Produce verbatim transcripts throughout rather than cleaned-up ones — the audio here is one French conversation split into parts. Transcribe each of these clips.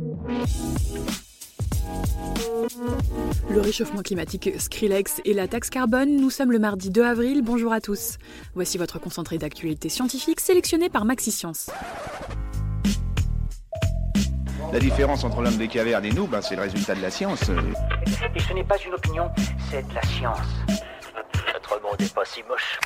Le réchauffement climatique, Skrillex et la taxe carbone, nous sommes le mardi deux avril, bonjour à tous. Voici votre concentré d'actualité scientifique sélectionné par Maxi-Science. La différence entre l'homme des cavernes et nous, ben, c'est le résultat de la science. Et ce n'est pas une opinion, c'est de la science. Notre monde n'est pas si moche.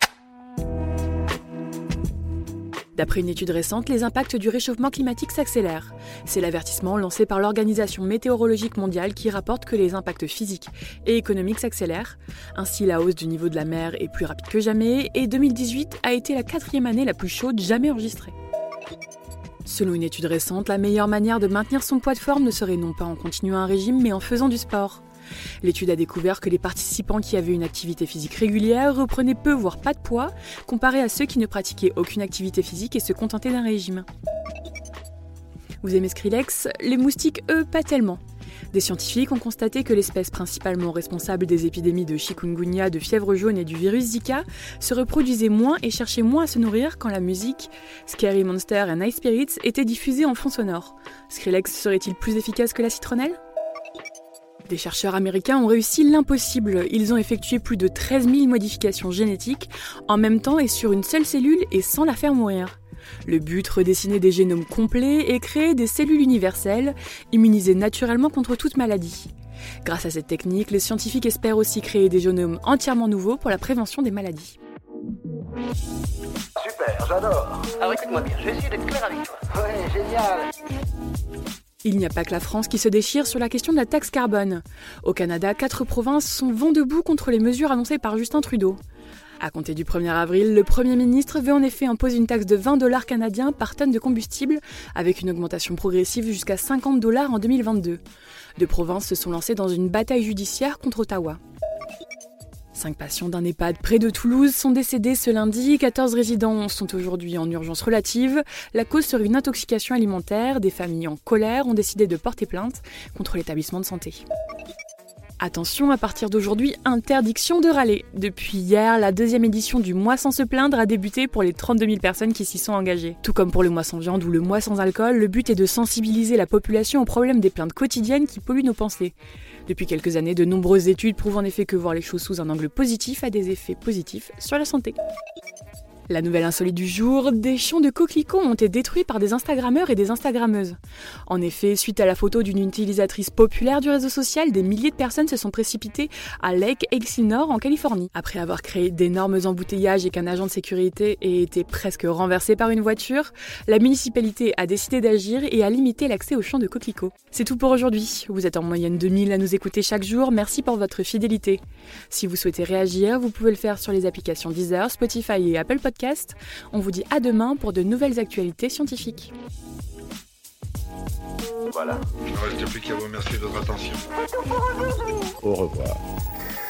D'après une étude récente, les impacts du réchauffement climatique s'accélèrent. C'est l'avertissement lancé par l'Organisation météorologique mondiale qui rapporte que les impacts physiques et économiques s'accélèrent. Ainsi, la hausse du niveau de la mer est plus rapide que jamais et deux mille dix-huit a été la quatrième année la plus chaude jamais enregistrée. Selon une étude récente, la meilleure manière de maintenir son poids de forme ne serait non pas en continuant un régime, mais en faisant du sport. L'étude a découvert que les participants qui avaient une activité physique régulière reprenaient peu voire pas de poids, comparé à ceux qui ne pratiquaient aucune activité physique et se contentaient d'un régime. Vous aimez Skrillex ? Les moustiques, eux, pas tellement. Des scientifiques ont constaté que l'espèce principalement responsable des épidémies de chikungunya, de fièvre jaune et du virus Zika se reproduisait moins et cherchait moins à se nourrir quand la musique Scary Monster and Night Spirits était diffusée en fond sonore. Skrillex serait-il plus efficace que la citronnelle ? Des chercheurs américains ont réussi l'impossible. Ils ont effectué plus de treize mille modifications génétiques en même temps et sur une seule cellule et sans la faire mourir. Le but, redessiner des génomes complets et créer des cellules universelles, immunisées naturellement contre toute maladie. Grâce à cette technique, les scientifiques espèrent aussi créer des génomes entièrement nouveaux pour la prévention des maladies. Super, j'adore. Alors écoute-moi bien, je vais essayer d'être clair avec toi. Ouais, génial. Il n'y a pas que la France qui se déchire sur la question de la taxe carbone. Au Canada, quatre provinces sont vent debout contre les mesures annoncées par Justin Trudeau. À compter du premier avril, le Premier ministre veut en effet imposer une taxe de vingt dollars canadiens par tonne de combustible, avec une augmentation progressive jusqu'à cinquante dollars en deux mille vingt-deux. Deux provinces se sont lancées dans une bataille judiciaire contre Ottawa. Cinq patients d'un EHPAD près de Toulouse sont décédés ce lundi, quatorze résidents sont aujourd'hui en urgence relative. La cause serait une intoxication alimentaire. Des familles en colère ont décidé de porter plainte contre l'établissement de santé. Attention, à partir d'aujourd'hui, interdiction de râler. Depuis hier, la deuxième édition du Mois sans se plaindre a débuté pour les trente-deux mille personnes qui s'y sont engagées. Tout comme pour le Mois sans viande ou le Mois sans alcool, le but est de sensibiliser la population au problème des plaintes quotidiennes qui polluent nos pensées. Depuis quelques années, de nombreuses études prouvent en effet que voir les choses sous un angle positif a des effets positifs sur la santé. La nouvelle insolite du jour, des champs de coquelicots ont été détruits par des Instagrammeurs et des Instagrammeuses. En effet, suite à la photo d'une utilisatrice populaire du réseau social, des milliers de personnes se sont précipitées à Lake Elsinore en Californie. Après avoir créé d'énormes embouteillages et qu'un agent de sécurité ait été presque renversé par une voiture, la municipalité a décidé d'agir et a limité l'accès aux champs de coquelicots. C'est tout pour aujourd'hui. Vous êtes en moyenne deux mille à nous écouter chaque jour. Merci pour votre fidélité. Si vous souhaitez réagir, vous pouvez le faire sur les applications Deezer, Spotify et Apple Podcasts. On vous dit à demain pour de nouvelles actualités scientifiques. Voilà. Il ne reste plus qu'à vous remercier de votre attention. Au revoir.